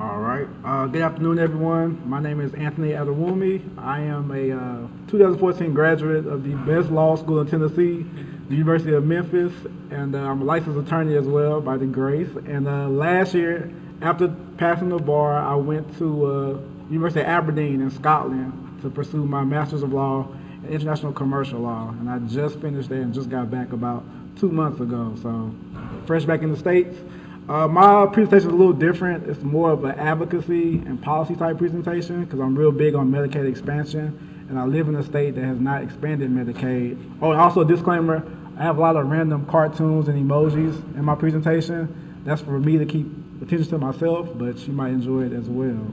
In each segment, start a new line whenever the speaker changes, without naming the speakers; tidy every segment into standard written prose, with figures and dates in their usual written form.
All right. Good afternoon, everyone. My name is Anthony Adewumi. I am a 2014 graduate of the best law school in Tennessee, the University of Memphis, and I'm a licensed attorney as well by the grace. And last year, after passing the bar, I went to University of Aberdeen in Scotland to pursue my Master's of Law in International Commercial Law. And I just finished there and just got back about 2 months ago. So fresh back in the States. My presentation is a little different. It's more of an advocacy and policy type presentation because I'm real big on Medicaid expansion, and I live in a state that has not expanded Medicaid. Oh, and also a disclaimer, I have a lot of random cartoons and emojis in my presentation. That's for me to keep attention to myself, but you might enjoy it as well.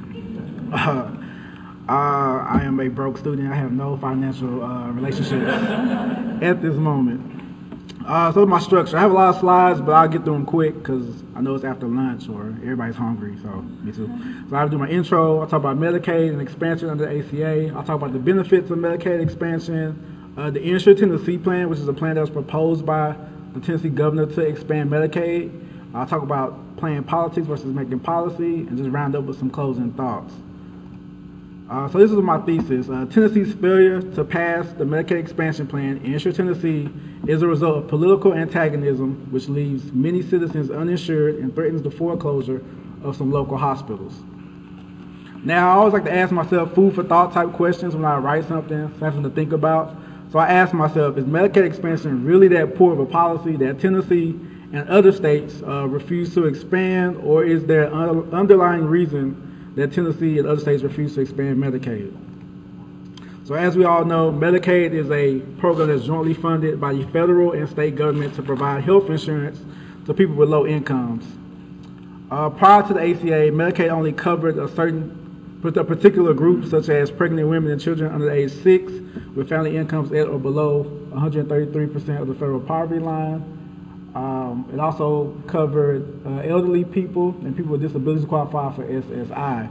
I am a broke student. I have no financial relationships at this moment. So my structure, I have a lot of slides, but I'll get through them quick because I know it's after lunch or everybody's hungry, so me too. So I'll do my intro, I'll talk about Medicaid and expansion under the ACA, I'll talk about the benefits of Medicaid expansion, the Insure Tennessee plan, which is a plan that was proposed by the Tennessee governor to expand Medicaid. I'll talk about playing politics versus making policy, and just round up with some closing thoughts. So this is my thesis. Tennessee's failure to pass the Medicaid expansion plan, Insure Tennessee, is a result of political antagonism, which leaves many citizens uninsured and threatens the foreclosure of some local hospitals. Now, I always like to ask myself food for thought type questions when I write something, something to think about. So I ask myself, is Medicaid expansion really that poor of a policy that Tennessee and other states refuse to expand, or is there an underlying reason that Tennessee and other states refuse to expand Medicaid? So as we all know, Medicaid is a program that's jointly funded by the federal and state government to provide health insurance to people with low incomes. Prior to the ACA, Medicaid only covered a particular group, such as pregnant women and children under age 6 with family incomes at or below 133% of the federal poverty line. It also covered elderly people and people with disabilities who qualify for SSI.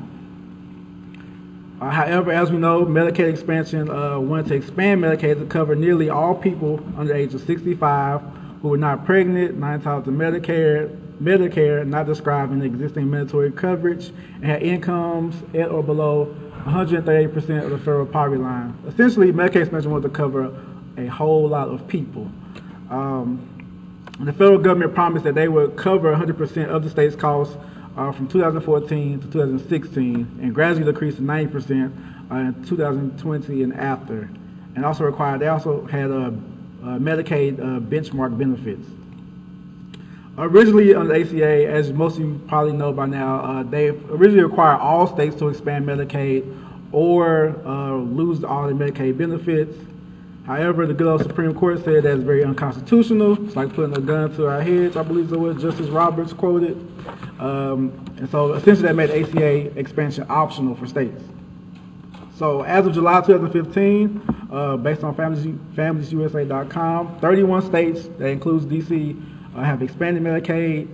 However, as we know, Medicaid expansion wanted to expand Medicaid to cover nearly all people under the age of 65 who were not pregnant, not entitled to Medicare, not described in the existing mandatory coverage, and had incomes at or below 138% of the federal poverty line. Essentially, Medicaid expansion wanted to cover a whole lot of people. And the federal government promised that they would cover 100% of the state's costs from 2014 to 2016, and gradually decreased to 90% in 2020 and after. And they also had Medicaid benchmark benefits. Originally under the ACA, as most of you probably know by now, they originally required all states to expand Medicaid or lose all the Medicaid benefits. However, the good old Supreme Court said that's very unconstitutional. It's like putting a gun to our heads, I believe it was Justice Roberts quoted. And so essentially that made ACA expansion optional for states. So as of July 2015, based on FamiliesUSA.com, 31 states, that includes DC, have expanded Medicaid.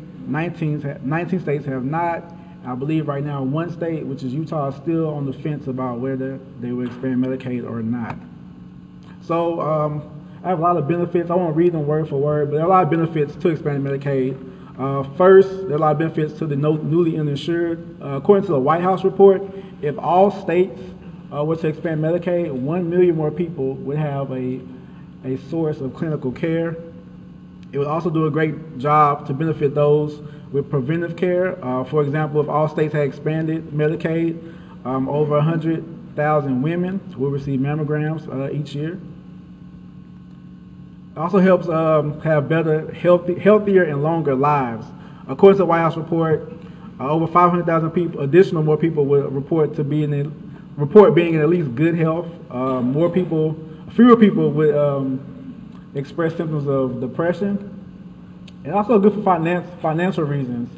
19 states have not. I believe right now one state, which is Utah, is still on the fence about whether they will expand Medicaid or not. So I have a lot of benefits. I won't read them word for word, but there are a lot of benefits to expanding Medicaid. First, there are a lot of benefits to the newly uninsured. According to the White House report, if all states were to expand Medicaid, 1 million more people would have a source of clinical care. It would also do a great job to benefit those with preventive care. For example, if all states had expanded Medicaid, over 100,000 women will receive mammograms each year. It also helps have better, healthier and longer lives. According to the White House report, over 500,000 people, more people would report being in at least good health. Fewer people would express symptoms of depression. And also good for financial reasons.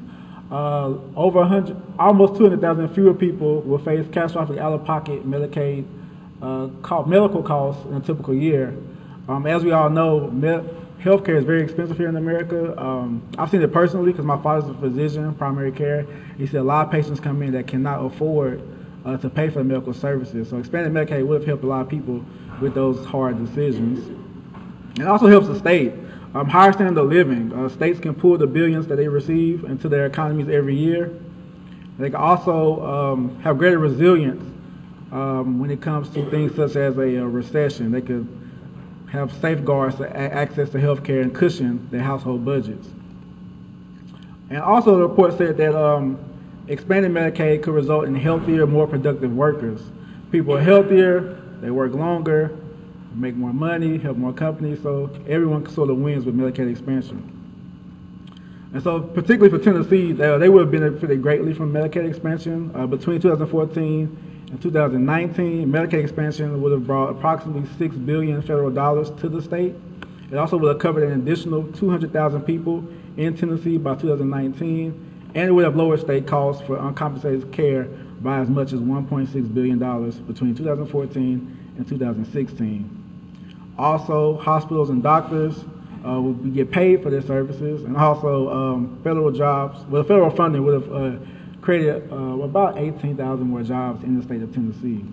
Almost 200,000 fewer people will face catastrophic out-of-pocket Medicaid medical costs in a typical year. As we all know, healthcare is very expensive here in America. I've seen it personally because my father's a physician, primary care. He said a lot of patients come in that cannot afford to pay for the medical services. So expanding Medicaid would have helped a lot of people with those hard decisions. It also helps the state. Higher standard of living. States can pool the billions that they receive into their economies every year. It They can also have greater resilience when it comes to things such as a recession. They could have safeguards to access to health care and cushion their household budgets. And also the report said that expanding Medicaid could result in healthier, more productive workers. People are healthier, they work longer, make more money, help more companies, so everyone sort of wins with Medicaid expansion. And so particularly for Tennessee, they would have benefited greatly from Medicaid expansion. Between 2014 and 2019, Medicaid expansion would have brought approximately $6 billion federal dollars to the state. It also would have covered an additional 200,000 people in Tennessee by 2019, and it would have lowered state costs for uncompensated care by as much as $1.6 billion between 2014 and 2016. Also, hospitals and doctors would get paid for their services, and also federal jobs. Well, federal funding would have created about 18,000 more jobs in the state of Tennessee.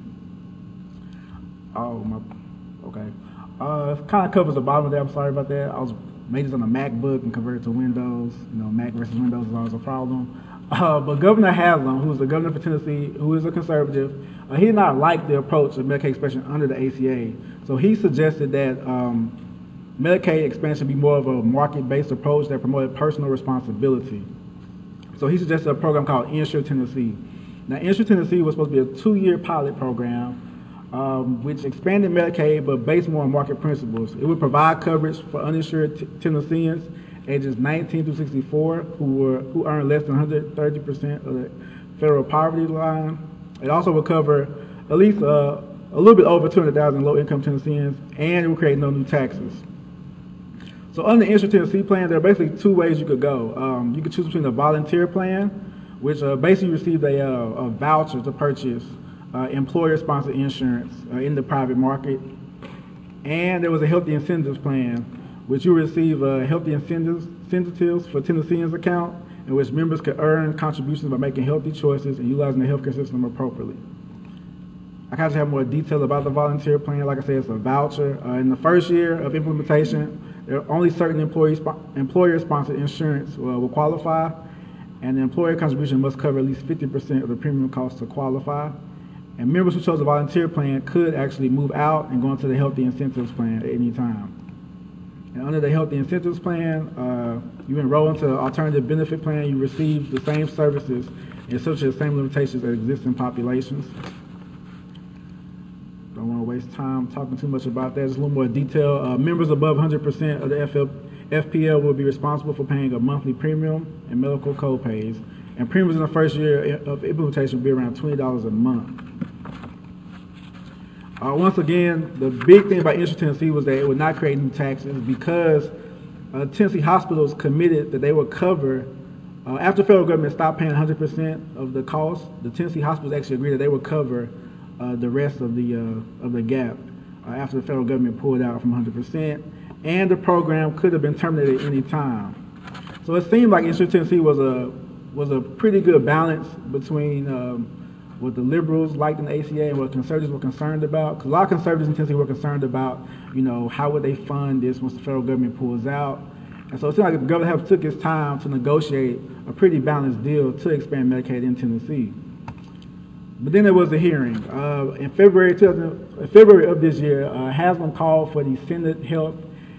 Okay. It kind of covers the bottom of that. I'm sorry about that. I was made this on a MacBook and converted to Windows. You know, Mac versus Windows is always a problem. But Governor Haslam, who's the governor for Tennessee, who is a conservative, he did not like the approach of Medicaid expansion under the ACA. So he suggested that Medicaid expansion be more of a market-based approach that promoted personal responsibility. So he suggested a program called Insure Tennessee. Now, Insure Tennessee was supposed to be a 2-year pilot program which expanded Medicaid but based more on market principles. It would provide coverage for uninsured Tennesseans ages 19 through 64 who earn less than 130% of the federal poverty line. It also would cover at least a little bit over 200,000 low-income Tennesseans, and it would create no new taxes. So under the Insure Tennessee plan, there are basically 2 ways you could go. You could choose between a volunteer plan, which basically received a voucher to purchase employer-sponsored insurance in the private market, and there was a healthy incentives plan, which you receive healthy incentives for Tennesseans account, in which members could earn contributions by making healthy choices and utilizing the healthcare system appropriately. I kind of have more detail about the volunteer plan. Like I said, it's a voucher. In the first year of implementation, there are only certain employer-sponsored insurance will qualify, and the employer contribution must cover at least 50% of the premium cost to qualify. And members who chose a volunteer plan could actually move out and go into the healthy incentives plan at any time. And under the healthy incentives plan, you enroll into the alternative benefit plan, you receive the same services and subject to the same limitations as existing populations. Don't want to waste time talking too much about that. Just a little more detail. Members above 100% of the FPL will be responsible for paying a monthly premium and medical co-pays. And premiums in the first year of implementation will be around $20 a month. Once again, the big thing about Insure Tennessee was that it would not create new taxes because Tennessee hospitals committed that they would cover, after the federal government stopped paying 100% of the cost, the Tennessee hospitals actually agreed that they would cover the rest of the gap after the federal government pulled out from 100%, and the program could have been terminated at any time. So it seemed like Insure Tennessee was a pretty good balance between what the liberals liked in the ACA and what conservatives were concerned about. Because a lot of conservatives in Tennessee were concerned about, you know, how would they fund this once the federal government pulls out. And so it seemed like the government took its time to negotiate a pretty balanced deal to expand Medicaid in Tennessee. But then there was a hearing. In February of this year, Haslam called for the Senate Health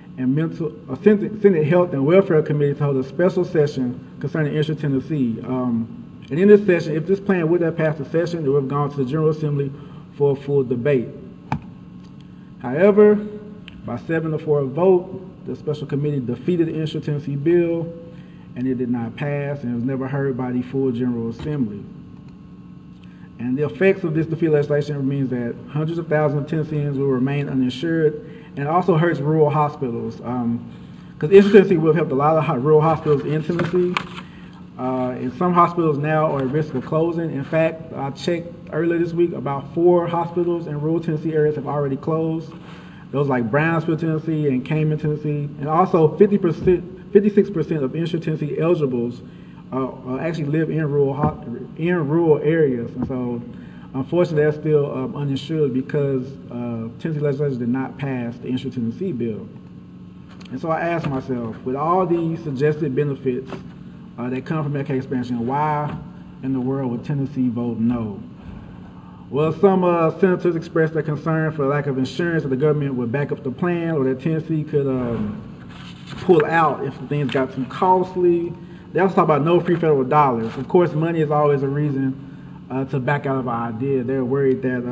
and Welfare Committee to hold a special session concerning Insure Tennessee. And in this session, if this plan would have passed the session, it would have gone to the General Assembly for a full debate. However, by 7-4 vote, the special committee defeated the Insure Tennessee bill, and it did not pass, and it was never heard by the full General Assembly. And the effects of this defeated legislation means that hundreds of thousands of Tennesseans will remain uninsured, and it also hurts rural hospitals. Because Insure Tennessee will have helped a lot of rural hospitals in Tennessee. And some hospitals now are at risk of closing. In fact, I checked earlier this week, about 4 hospitals in rural Tennessee areas have already closed. Those like Brownsville, Tennessee, and Cayman, Tennessee. And also 56% of Insure Tennessee eligibles actually live in rural areas. And so, unfortunately, they're still uninsured because Tennessee legislation did not pass the Insure Tennessee bill. And so I asked myself, with all these suggested benefits that come from Medicaid expansion, why in the world would Tennessee vote no? Well, some senators expressed their concern for lack of insurance that the government would back up the plan, or that Tennessee could pull out if things got too costly. They also talk about no free federal dollars. Of course, money is always a reason to back out of an idea. They're worried that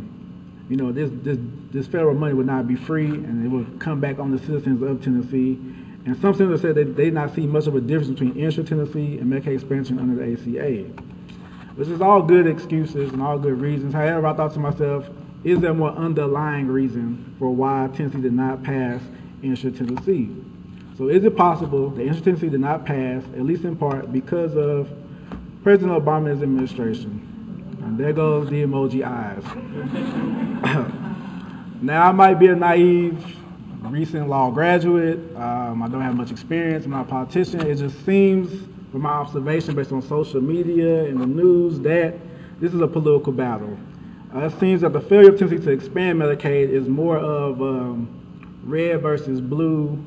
this federal money would not be free, and it would come back on the citizens of Tennessee. And some senators said that they did not see much of a difference between Insurance Tennessee and Medicaid expansion under the ACA. Which is all good excuses and all good reasons. However, I thought to myself, is there more underlying reason for why Tennessee did not pass Insurance Tennessee? So is it possible that Insurance Tennessee did not pass, at least in part, because of President Obama's administration? And there goes the emoji eyes. Now, I might be a naive, recent law graduate. I don't have much experience. I'm not a politician. It just seems, from my observation based on social media and the news, that this is a political battle. It seems that the failure of Tennessee to expand Medicaid is more of red versus blue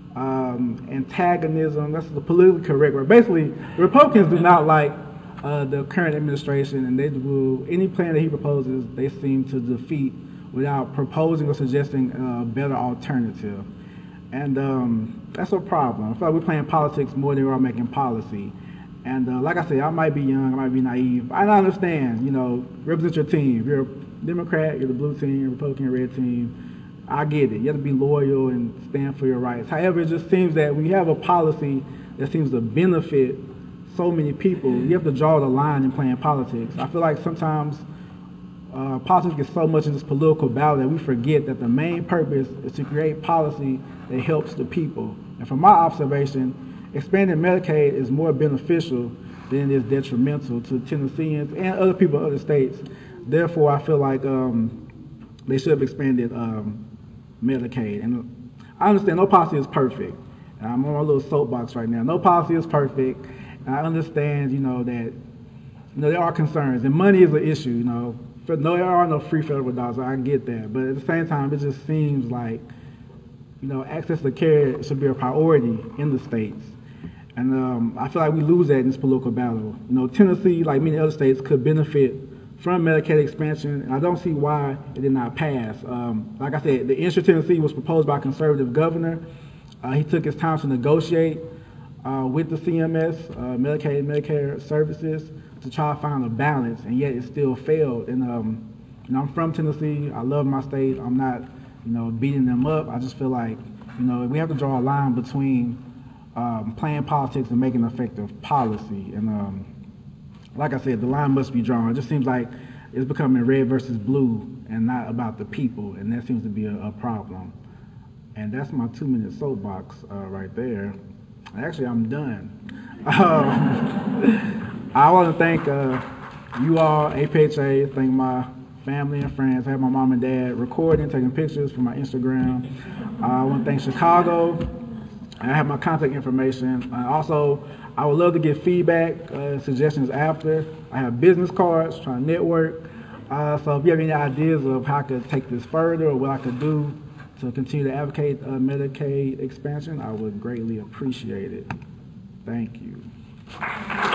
antagonism. That's the politically correct word. Basically, the Republicans do not like the current administration, and they will, any plan that he proposes, they seem to defeat without proposing or suggesting a better alternative. And that's a problem. I feel like we're playing politics more than we are making policy. And like I said, I might be young, I might be naive. I understand, represent your team. If you're a Democrat, you're the blue team, Republican, red team. I get it. You have to be loyal and stand for your rights. However, it just seems that we have a policy that seems to benefit so many people. You have to draw the line in playing politics. I feel like sometimes politics gets so much in this political battle that we forget that the main purpose is to create policy that helps the people. And from my observation, expanding Medicaid is more beneficial than it is detrimental to Tennesseans and other people in other states. Therefore, I feel like they should have expanded Medicaid. And I understand no policy is perfect. And I'm on my little soapbox right now. No policy is perfect. And I understand, that there are concerns. And money is an issue, No, there are no free federal dollars. I get that. But at the same time, it just seems like, access to care should be a priority in the states. And I feel like we lose that in this political battle. Tennessee, like many other states, could benefit from Medicaid expansion, and I don't see why it did not pass. Like I said, the Insurance Tennessee was proposed by a conservative governor. He took his time to negotiate with the CMS, Medicaid and Medicare services, to try to find a balance, and yet it still failed. And I'm from Tennessee. I love my state. I'm not, beating them up. I just feel like, we have to draw a line between playing politics and making effective policy. And like I said, the line must be drawn. It just seems like it's becoming red versus blue and not about the people, and that seems to be a problem. And that's my 2-minute soapbox right there. Actually, I'm done. I want to thank you all, APHA, thank my family and friends. I have my mom and dad recording, taking pictures for my Instagram. I want to thank Chicago. I have my contact information. Also, I would love to get feedback, suggestions after. I have business cards, trying to network. So if you have any ideas of how I could take this further or what I could do to continue to advocate Medicaid expansion, I would greatly appreciate it. Thank you.